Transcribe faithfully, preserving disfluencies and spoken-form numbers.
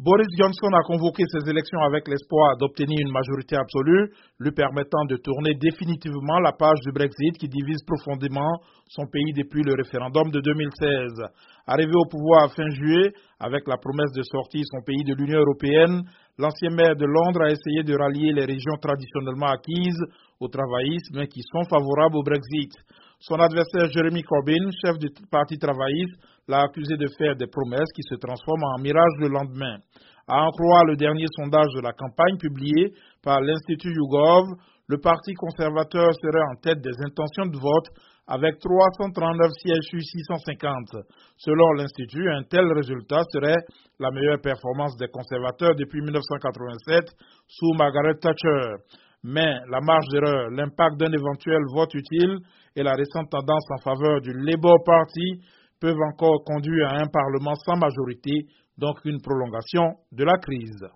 Boris Johnson a convoqué ces élections avec l'espoir d'obtenir une majorité absolue, lui permettant de tourner définitivement la page du Brexit qui divise profondément son pays depuis le référendum de deux mille seize. Arrivé au pouvoir fin juillet, avec la promesse de sortir son pays de l'Union européenne, l'ancien maire de Londres a essayé de rallier les régions traditionnellement acquises au travaillisme mais qui sont favorables au Brexit. Son adversaire Jeremy Corbyn, chef du parti travailliste, l'a accusé de faire des promesses qui se transforment en mirage le lendemain. À en croire le dernier sondage de la campagne publié par l'Institut YouGov, le parti conservateur serait en tête des intentions de vote avec trois cent trente-neuf sièges sur six cent cinquante. Selon l'Institut, un tel résultat serait la meilleure performance des conservateurs depuis mille neuf cent quatre-vingt-sept sous Margaret Thatcher. Mais la marge d'erreur, l'impact d'un éventuel vote utile et la récente tendance en faveur du Labour Party peuvent encore conduire à un Parlement sans majorité, donc une prolongation de la crise.